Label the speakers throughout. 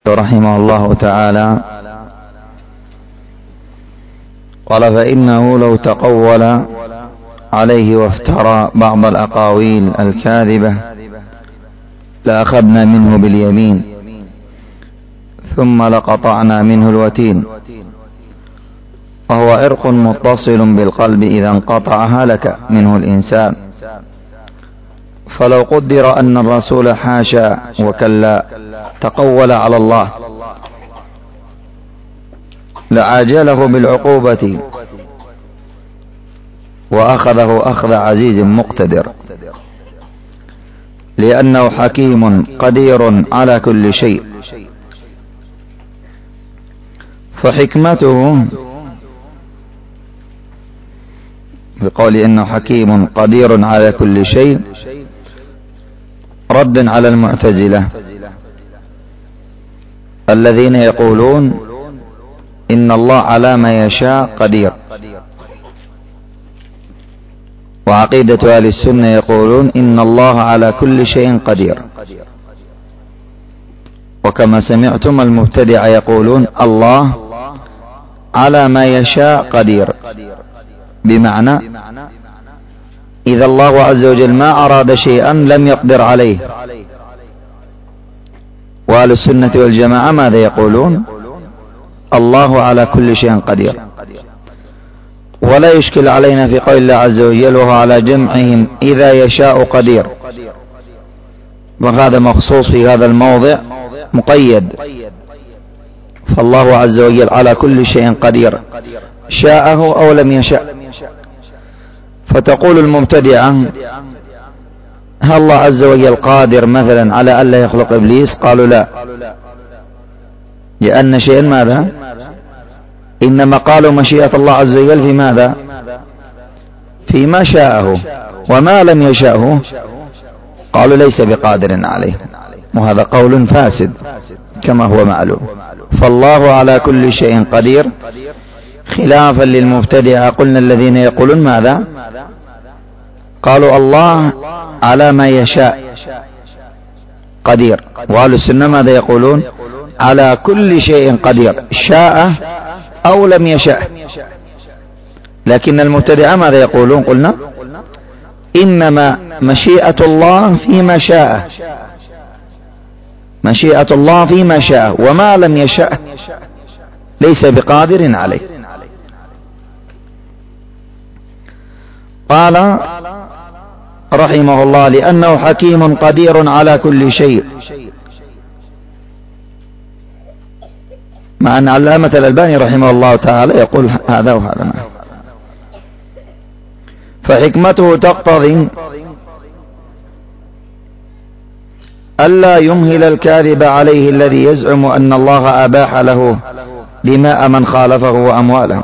Speaker 1: رحمه الله تعالى قال: فإنه لو تقول عليه وافترى بعض الأقاويل الكاذبة لأخذنا منه باليمين ثم لقطعنا منه الوتين، وهو عرق متصل بالقلب، إذا انقطع هلك منه الإنسان. فلو قدر أن الرسول حاشا وكلا تقول على الله لعاجله بالعقوبة وأخذه أخذ عزيز مقتدر، لأنه حكيم قدير على كل شيء. فحكمته بقول إنه حكيم قدير على كل شيء رد على المعتزلة الذين يقولون إن الله على ما يشاء قدير، وعقيدة أهل السنة يقولون إن الله على كل شيء قدير. وكما سمعتم المبتدع يقولون الله على ما يشاء قدير، بمعنى إذا الله عز وجل ما أراد شيئا لم يقدر عليه. وأهل السنة والجماعة ماذا يقولون؟ الله على كل شيء قدير. ولا يشكل علينا في قول الله عز وجل وهو على جمعهم إذا يشاء قدير، وهذا مخصوص في هذا الموضع مقيد. فالله عز وجل على كل شيء قدير شاءه أو لم يشاء. فتقول المبتدعة هل الله عز وجل قادر مثلا على ألا يخلق إبليس؟ قالوا لا، لأن شيئا ماذا؟ إنما قالوا مشيئة الله عز وجل في ماذا؟ فيما شاءه، وما لم يشاءه قالوا ليس بقادر عليه، وهذا قول فاسد كما هو معلوم. فالله على كل شيء قدير، خلافا للمبتدعة قلنا الذين يقولون ماذا؟ قالوا الله على ما يشاء قدير. وأهل السنة ماذا يقولون؟ على كل شيء قدير شاء أو لم يشاء. لكن المبتدعة ماذا يقولون؟ قلنا إنما مشيئة الله فيما شاء، مشيئة الله فيما شاء، وما لم يشاء ليس بقادر عليه. قال رحمه الله لأنه حكيم قدير على كل شيء، مع أن علامة الألباني رحمه الله تعالى يقول هذا وهذا معه. فحكمته تقتضي ألا يمهل الكاذب عليه الذي يزعم أن الله أباح له دماء من خالفه وأمواله،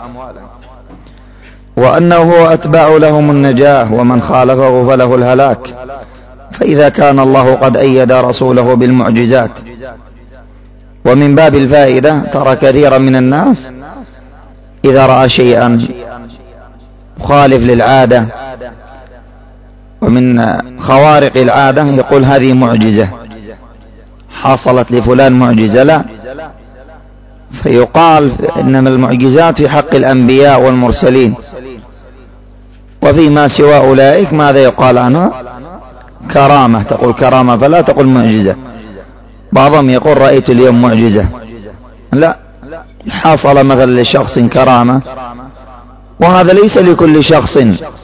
Speaker 1: وأنه هو أتبع لهم النجاة ومن خالفه فله الهلاك. فإذا كان الله قد أيد رسوله بالمعجزات، ومن باب الفائدة ترى كثيرا من الناس إذا رأى شيئا مخالف للعادة ومن خوارق العادة يقول هذه معجزة حصلت لفلان معجزة. لا، فيقال إنما المعجزات في حق الأنبياء والمرسلين، وفيما سوى أولئك ماذا يقال عنها؟ كرامة. تقول كرامة فلا تقول معجزة. بعضهم يقول رأيت اليوم معجزة. لا، حصل مثلا لشخص كرامة، وهذا ليس لكل شخص،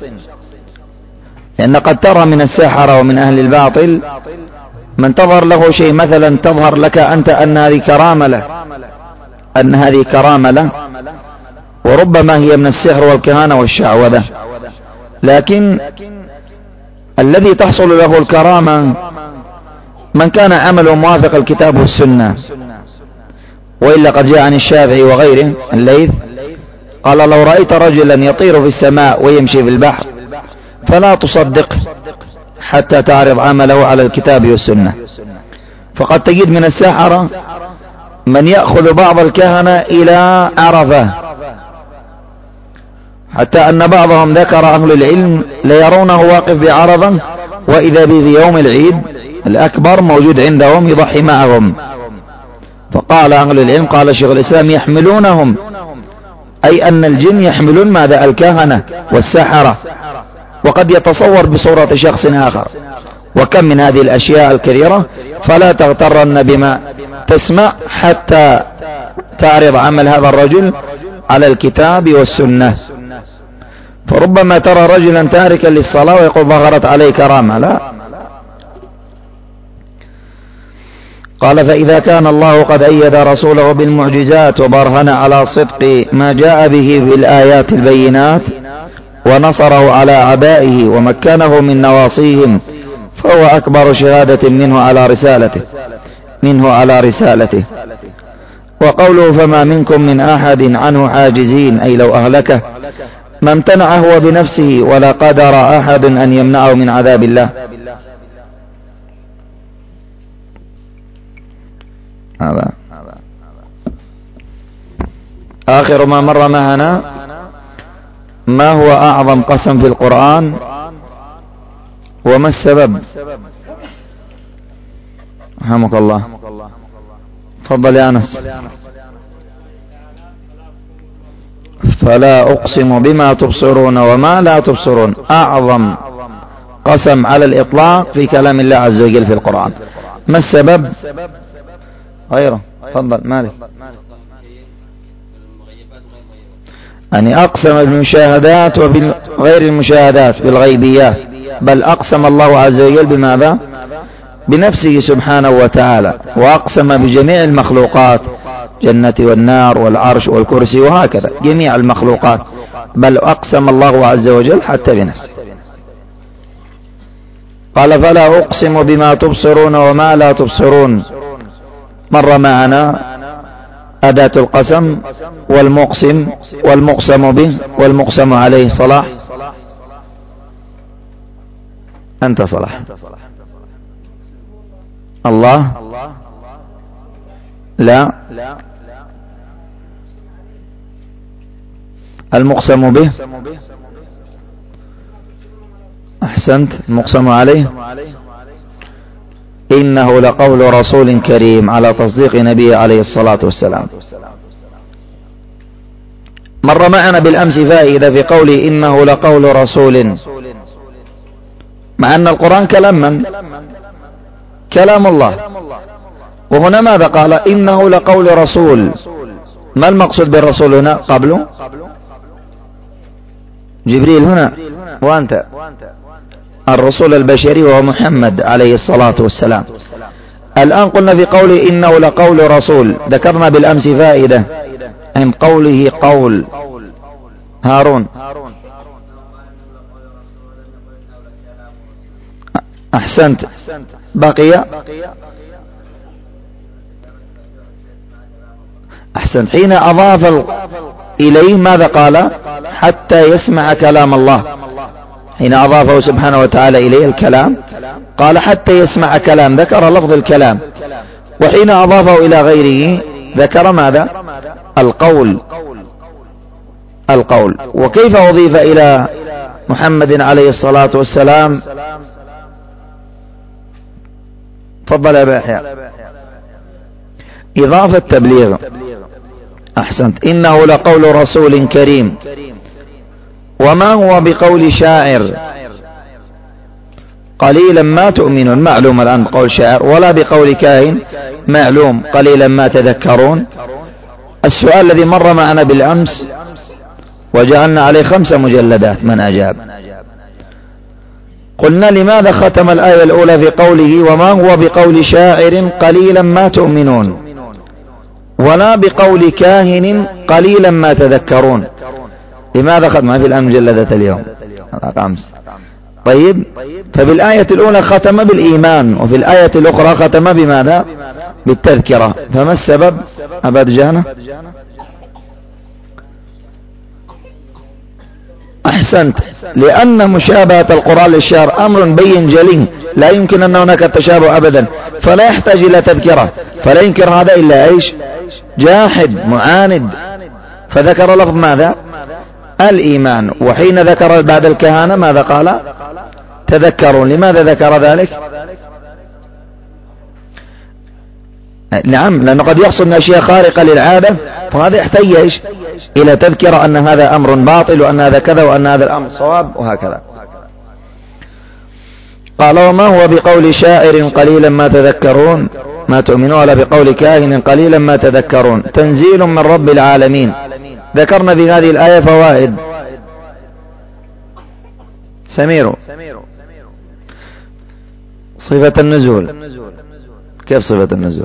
Speaker 1: لأن قد ترى من السحرة ومن أهل الباطل من تظهر له شيء مثلا تظهر لك أنت أن هذه كرامة له، أن هذه كرامة له، وربما هي من السحر والكهانة والشعوذة. لكن الذي تحصل له الكرامة من كان عمله موافق الكتاب والسنة. وإلا قد جاء عن الشافعي وغيره الليث قال لو رأيت رجلا يطير في السماء ويمشي في البحر فلا تصدقه حتى تعرض عمله على الكتاب والسنة. فقد تجد من السحرة من يأخذ بعض الكهنة إلى عرفة، حتى أن بعضهم ذكر أهل العلم ليرونه واقف بعرفة وإذا به في يوم العيد الأكبر موجود عندهم يضحي معهم. فقال أهل العلم، قال شيخ الإسلام: يحملونهم، أي أن الجن يحملون ماذا؟ الكهنة والسحرة، وقد يتصور بصورة شخص آخر. وكم من هذه الأشياء الكثيرة، فلا تغترن بما تسمع حتى تعرض عمل هذا الرجل على الكتاب والسنة. فربما ترى رجلا تاركا للصلاة ويقول ظهرت عليه كرامة، لا. قال: فإذا كان الله قد أيد رسوله بالمعجزات وبرهن على صدق ما جاء به في الآيات البينات، ونصره على أعدائه ومكنه من نواصيهم، فهو أكبر شهادة منه على رسالته. وقوله: فما منكم من أحد عنه حاجزين، أي لو أهلكه ما امتنع هو بنفسه ولا قدر أحد أن يمنعه من عذاب الله. هذا آخر ما مر معنا. ما هو أعظم قسم في القرآن وما السبب؟ رحمك الله. تفضل يا أنس. فلا أقسم بما تبصرون وما لا تبصرون، أعظم قسم على الإطلاق في كلام الله عز وجل في القرآن. ما السبب؟ غيره. تفضل مالك. يعني أقسم بالمشاهدات وبغير المشاهدات، بالغيبيات، بل أقسم الله عز وجل بماذا؟ بنفسه سبحانه وتعالى، وأقسم بجميع المخلوقات، جنة والنار والعرش والكرسي وهكذا جميع المخلوقات، بل أقسم الله عز وجل حتى بنفسه. قال: فلا أقسم بما تبصرون وما لا تبصرون، مر معنا أداة القسم والمقسم والمقسم به والمقسم عليه. صلاح، أنت صلاح. الله، لا. المقسم به، أحسنت. المقسم عليه، إنه لقول رسول كريم، على تصديق نبيه عليه الصلاة والسلام. مر معنا بالأمس فائدة في قوله إنه لقول رسول، مع أن القرآن كلام من؟ كلام الله. وهنا ماذا قال؟ إنه لقول رسول. ما المقصود بالرسول هنا؟ قبله جبريل هنا، وأنت الرسول البشري وهو محمد عليه الصلاة والسلام. الآن قلنا في قوله إنه لقول رسول، ذكرنا بالأمس فائدة عن قوله قول. هارون، أحسنت. بقي، أحسنت. حين أضاف إليه ماذا قال؟ حتى يسمع كلام الله. حين أضافه سبحانه وتعالى إليه الكلام قال حتى يسمع كلام، ذكر لفظ الكلام. وحين أضافه إلى غيره ذكر ماذا؟ القول. وكيف أضيف إلى محمد عليه الصلاة والسلام؟ تفضل يا يحيى. إضافة تبليغ، أحسنت. إنه لقول رسول كريم، وما هو بقول شاعر قليلا ما تؤمنون، معلوم الآن بقول شاعر، ولا بقول كاهن، معلوم قليلا ما تذكرون. السؤال الذي مر معنا بالأمس وجعلنا عليه 5 مجلدات، من أجاب؟ قلنا لماذا ختم الآية الأولى في قوله وما هو بقول شاعر قليلا ما تؤمنون، ولا بقول كاهن قليلا ما تذكرون؟ لماذا ختم في الآن مجلدات اليوم 5؟ طيب، ففي الآية الأولى ختم بالإيمان، وفي الآية الأخرى ختم بماذا؟ بالتذكرة. فما السبب أبا دجانة؟ أحسنت. لأن مشابهة القرآن للشعر أمر بين جلي، لا يمكن أن هناك تشابه أبدا، فلا يحتاج إلى تذكرة. فلا ينكر هذا إلا إيش؟ جاحد معاند. فذكر لفظ ماذا؟ الإيمان. وحين ذكر بعد الكهانة ماذا قال؟ تذكرون. لماذا ذكر ذلك؟ نعم، لأنه قد يحصل من أشياء خارقة للعادة، فهذا يحتاج إلى تذكرة أن هذا أمر باطل وأن هذا كذا وأن هذا الأمر صواب وهكذا. قال وما هو بقول شاعر قليلا ما تذكرون ما تؤمنون ولا بقول كاهن قليلا ما تذكرون تنزيل من رب العالمين. ذكرنا في هذه الآية فوائد. سميرو صفة النزول، كيف صفة النزول؟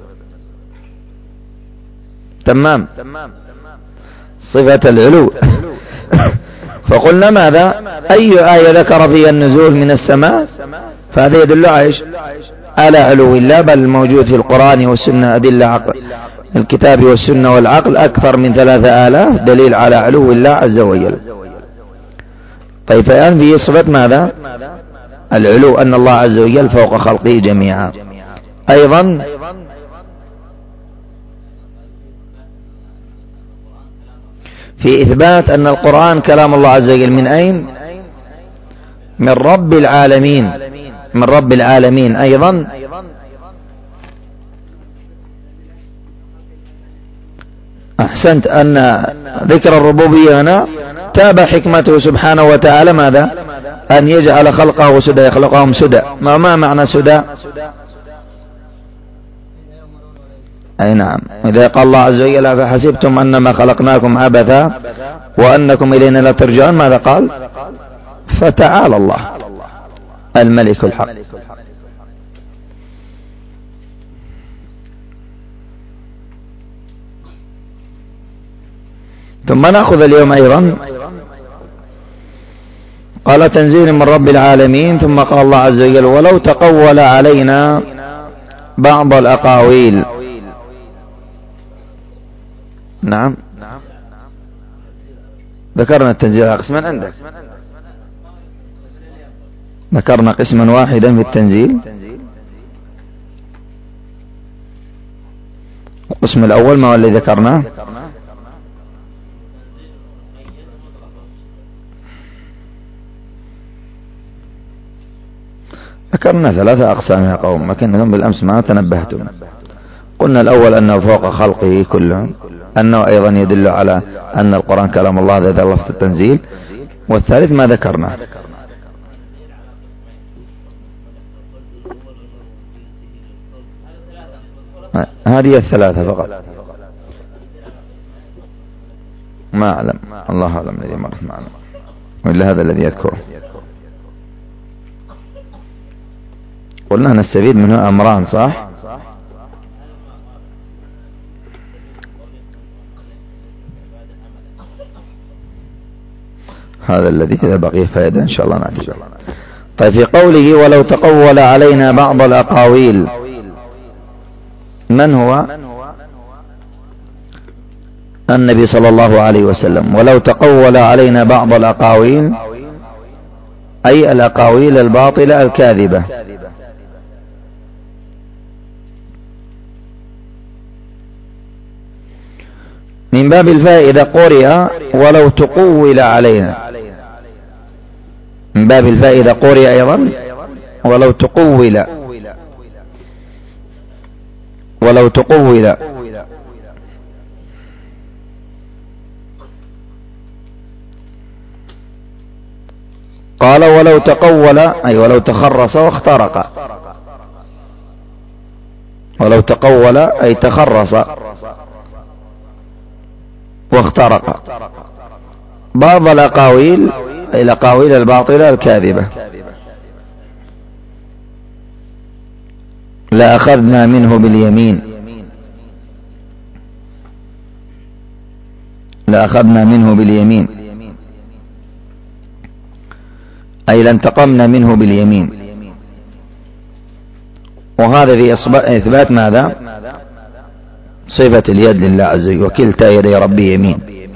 Speaker 1: تمام، صفة العلو. فقلنا ماذا؟ أي آية ذكر فيها النزول من السماء فهذا يدل على علو الله، بل موجود في القرآن والسنة أدلة عقل الكتاب والسنة والعقل أكثر من 3000 دليل على علو الله عز وجل. طيب فالآن في صفة ماذا؟ العلو، أن الله عز وجل فوق خلقه جميعا. أيضا في إثبات أن القرآن كلام الله عز وجل من أين؟ من رب العالمين، من رب العالمين. أيضا أحسنت، أن ذكر الربوبية هنا تابع حكمته سبحانه وتعالى ماذا؟ أن يجعل خلقه سدى، يخلقهم سدى. ما معنى سدى؟ أي نعم، إذا قال الله عز وجل فحسبتم أنما خلقناكم عبثا وأنكم إلينا لا ترجعون، ماذا قال؟ فتعالى الله الملك الحق. ثم نأخذ اليوم أيضا قال تنزيل من رب العالمين، ثم قال الله عز وجل ولو تقول علينا بعض الأقاويل. نعم، ذكرنا التنزيل على قسما عندك، ذكرنا قسما واحدا في التنزيل. القسم الأول ما هو الذي ذكرناه؟ ذكرنا 3 أقسام يا قوم، لكنكم بالأمس ما تنبهتم. قلنا الأول أنه فوق خلقه كله، أنه أيضا يدل على أن القرآن كلام الله ذات لفظ التنزيل، والثالث ما ذكرنا. هذه 3 فقط، ما أعلم، الله أعلم الذي مر معنا، وإلا هذا الذي يذكره. قلنا نستفيد منه أمران، صح؟ هذا الذي إذا بقي فائدة إن شاء الله نأتي. طيب في قوله ولو تقول علينا بعض الأقاويل، من هو؟ النبي صلى الله عليه وسلم. ولو تقول علينا بعض الأقاويل أي الأقاويل الباطلة الكاذبة. من باب الفائدة قرئ ولو تقول علينا، من باب الفائدة قرئ أيضا ولو تقول، ولو تقول. قال ولو تقول أي ولو تخرص واخترق، ولو تقول أي تخرص واخترق. بعض الأقاويل أي الأقاويل الباطلة الكاذبة. لأخذنا منه باليمين، لأخذنا منه باليمين أي لانتقمنا منه باليمين. وهذا في إثبات ماذا؟ صفة اليد لله عز وجل، وكلتا يدي ربي يمين.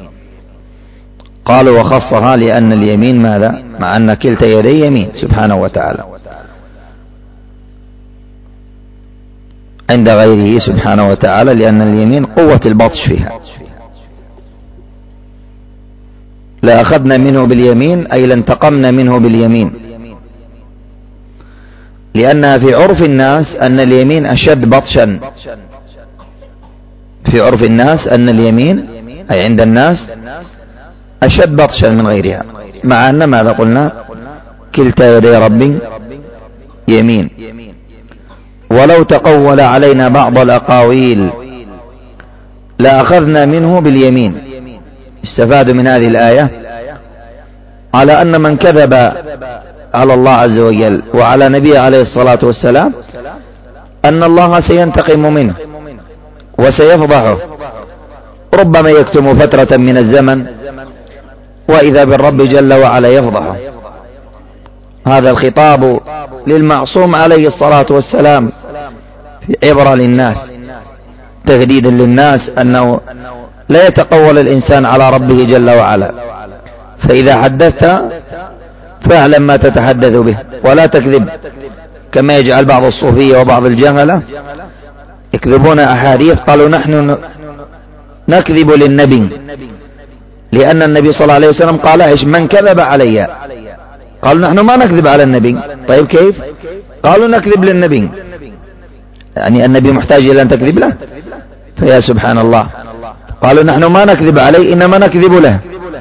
Speaker 1: قالوا وخصها لأن اليمين ماذا؟ مع أن كلتا يدي يمين سبحانه وتعالى عند غيره سبحانه وتعالى، لأن اليمين قوة البطش فيها. لأخذنا منه باليمين أي لانتقمنا منه باليمين، لأنها في عرف الناس أن اليمين أشد بطشا في عرف الناس أن اليمين أي عند الناس أشد بطشا من غيرها، مع أن ماذا قلنا؟ كلتا يدي رب يمين. ولو تقول علينا بعض الأقاويل لأخذنا منه باليمين. استفاد من هذه الآية على أن من كذب على الله عز وجل وعلى نبيه عليه الصلاة والسلام أن الله سينتقم منه وسيفضحه، ربما يكتم فترة من الزمن وإذا بالرب جل وعلا يفضحه. هذا الخطاب للمعصوم عليه الصلاة والسلام عبرة للناس، تهديد للناس أنه لا يتقول الإنسان على ربه جل وعلا، فإذا حدثت فاعلم ما تتحدث به ولا تكذب، كما يجعل بعض الصوفية وبعض الجهلة يكذبون أحاديث. قالوا نحن نكذب للنبي، لأن النبي صلى الله عليه وسلم قال إيش؟ من كذب علي. قالوا نحن ما نكذب على النبي. طيب كيف؟ قالوا نكذب للنبي، يعني النبي محتاج إلى أن تكذب له؟ فيا سبحان الله، قالوا نحن ما نكذب عليه إنما نكذب له.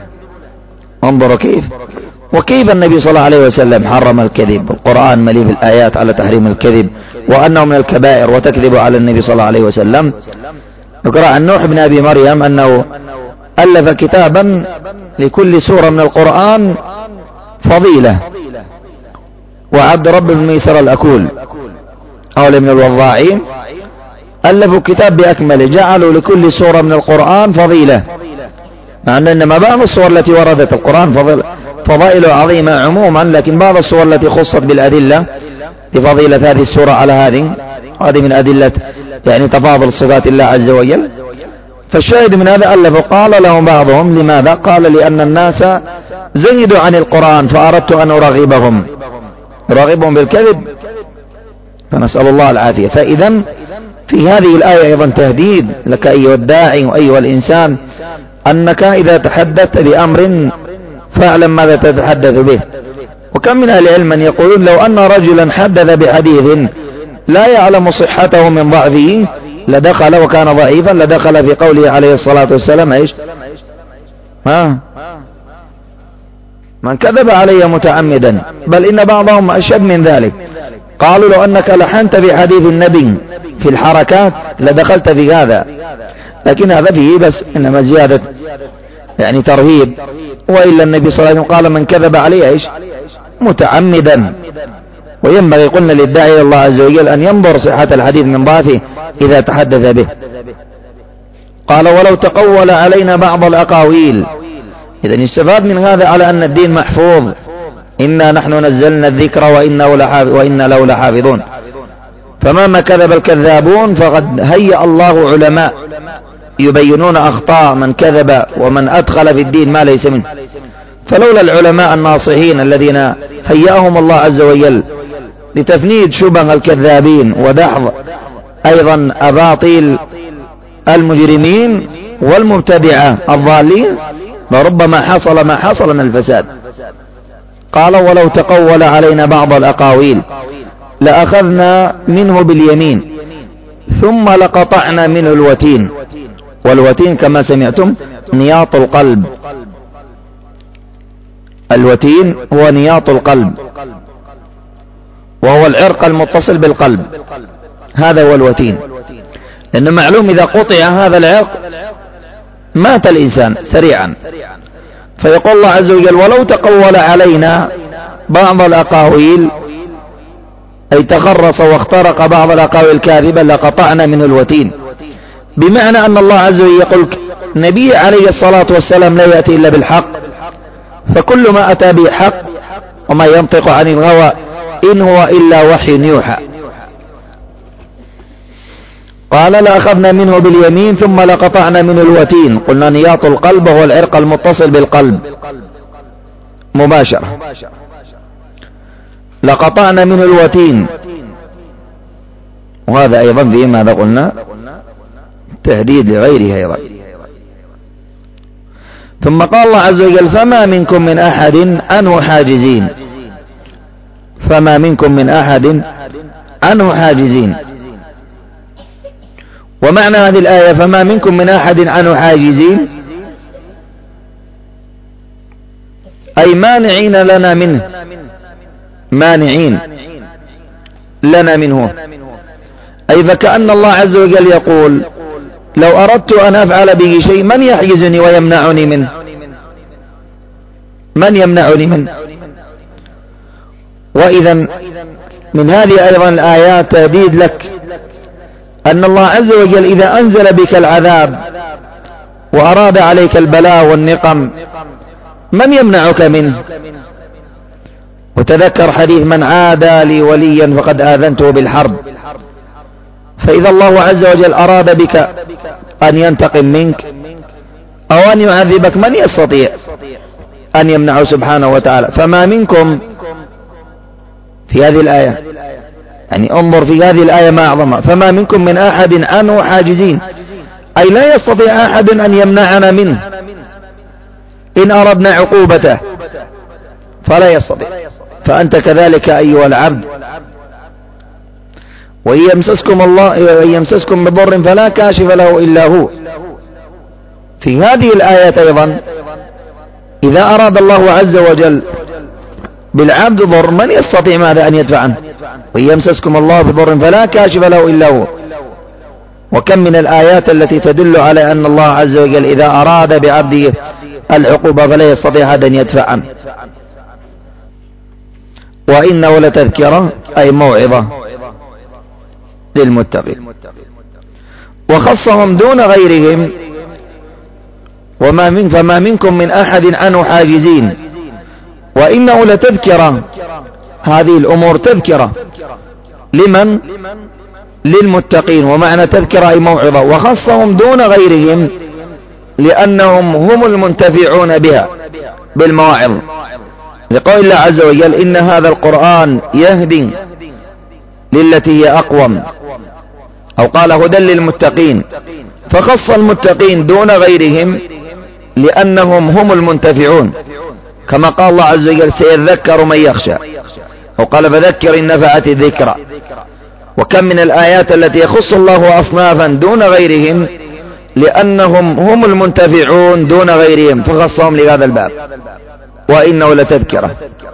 Speaker 1: انظروا كيف، وكيف النبي صلى الله عليه وسلم حرم الكذب، القرآن مليء بالآيات على تحريم الكذب وأنه من الكبائر، وتكذب على النبي صلى الله عليه وسلم. يقرأ عن نوح بن أبي مريم أنه ألف كتابا لكل سورة من القرآن فضيلة، وعبد رب بن ميسر الأكول أولى من الوضاعين ألفوا كتاب بأكمله، جعلوا لكل سورة من القرآن فضيلة، مع أن إنما بعض الصور التي وردت القرآن فضائل عظيمة عموما، لكن بعض الصور التي خصت بالأدلة لفضيلة هذه السورة على هذه من أدلة يعني تفاضل صفات الله عز وجل. فالشاهد من هذا ألف. قال لهم بعضهم لماذا؟ قال لأن الناس زيدوا عن القرآن فأردت أن أرغبهم بالكذب، فنسأل الله العافية. فإذا في هذه الآية أيضا تهديد لك أيها الداعي وأيها الإنسان أنك إذا تحدثت بأمر فاعلم ماذا تتحدث به. وكم من أهل العلم من يقولون لو أن رجلا حدث بحديث لا يعلم صحته من ضعفه لدخل، وكان ضعيفا لدخل في قوله عليه الصلاة والسلام ايش؟ من كذب علي متعمدا، بل إن بعضهم أشد من ذلك، قالوا لو أنك لحنت في حديث النبي في الحركات لدخلت في هذا، لكن هذا فيه بس إنما زيادة يعني ترهيب. وإلا النبي صلى الله عليه وسلم قال من كذب علي ايش؟ متعمدا. وينبغي قلنا للداعي إلى الله عز وجل أن ينظر صحة الحديث من ضعفه إذا تحدث به. قال ولو تقول علينا بعض الأقاويل. إذن يستفاد من هذا على أن الدين محفوظ، إنا نحن نزلنا الذكر وإنا له لحافظون. فمهما كذب الكذابون فقد هيأ الله علماء يبينون أخطاء من كذب ومن أدخل في الدين ما ليس منه. فلولا العلماء الناصحين الذين هيأهم الله عز وجل لتفنيد شبه الكذابين ودحض أيضا أباطيل المجرمين والمبتدعة الضالين لربما حصل ما حصل من الفساد. قال ولو تقول علينا بعض الأقاويل لأخذنا منه باليمين ثم لقطعنا منه الوتين. والوتين كما سمعتم نياط القلب، الوتين هو نياط القلب وهو العرق المتصل بالقلب، هذا هو الوتين. لأن معلوم إذا قطع هذا العرق مات الإنسان سريعا. فيقول الله عز وجل ولو تقول علينا بعض الأقاويل أي تخرص واخترق بعض الأقاويل الكاذبة لقطعنا منه الوتين، بمعنى أن الله عز وجل يقول نبي عليه الصلاة والسلام لا يأتي إلا بالحق، فكل ما أتى به حق وما ينطق عن الهوى إن هو إلا وحي يوحى. قال لأخذنا منه باليمين ثم لقطعنا منه الوتين. قلنا نياط القلب هو العرق المتصل بالقلب مباشرة. لقطعنا منه الوتين، وهذا أيضا فيه ماذا قلنا تهديد لغيره أيضا. ثم قال الله عز وجل فما منكم من أحد عنه حاجزين. فما منكم من أحد عنه حاجزين. ومعنى هذه الآية فما منكم من أحد عنه حاجزين، أي مانعين لنا منه، مانعين لنا منه. أي فكأن الله عز وجل يقول لو أردت أن أفعل به شيء من يحجزني ويمنعني منه؟ من يمنعني منه؟ وإذا من هذه أيضا الآيات تهديد لك أن الله عز وجل إذا أنزل بك العذاب وأراد عليك البلاء والنقم من يمنعك منه؟ وتذكر حديث من عادى لي وليا فقد آذنته بالحرب. فإذا الله عز وجل أراد بك أن ينتقم منك أو أن يعذبك من يستطيع أن يمنعه سبحانه وتعالى؟ فما منكم في هذه الآية، يعني انظر في هذه الآية ما أعظمها، فما منكم من أحد عنه حاجزين، أي لا يستطيع أحد أن يمنعنا منه إن أردنا عقوبته، فلا يستطيع. فأنت كذلك أيها العبد، وإن يمسسكم بضر فلا كاشف له إلا هو. في هذه الآية أيضا إذا أراد الله عز وجل بالعبد ضر من يستطيع ماذا أن يدفع عنه؟ وإن يمسسكم الله بضر فلا كاشف له إلا هو. وكم من الآيات التي تدل على أن الله عز وجل إذا أراد بعبده العقوبة فلا يستطيع أحد أن يدفع عنه. وإنه لتذكرة أي موعظة للمتقين، وخصهم دون غيرهم فما منكم من أحد عنه حاجزين، وإنه لتذكرة. هذه الأمور تذكرة لمن؟ للمتقين. ومعنى تذكرة أي موعظة. وخصهم دون غيرهم لأنهم هم المنتفعون بها بالمواعظ، لقول الله عز وجل إن هذا القرآن يهدي للتي هي أقوم، أو قال هدى للمتقين، فخص المتقين دون غيرهم لأنهم هم المنتفعون، كما قال الله عز وجل سيذكر من يخشى، وقال فذكر إن نفعت الذكرى. وكم من الآيات التي يخص الله أصنافا دون غيرهم لأنهم هم المنتفعون دون غيرهم فخصهم لهذا الباب. وإنه لتذكرة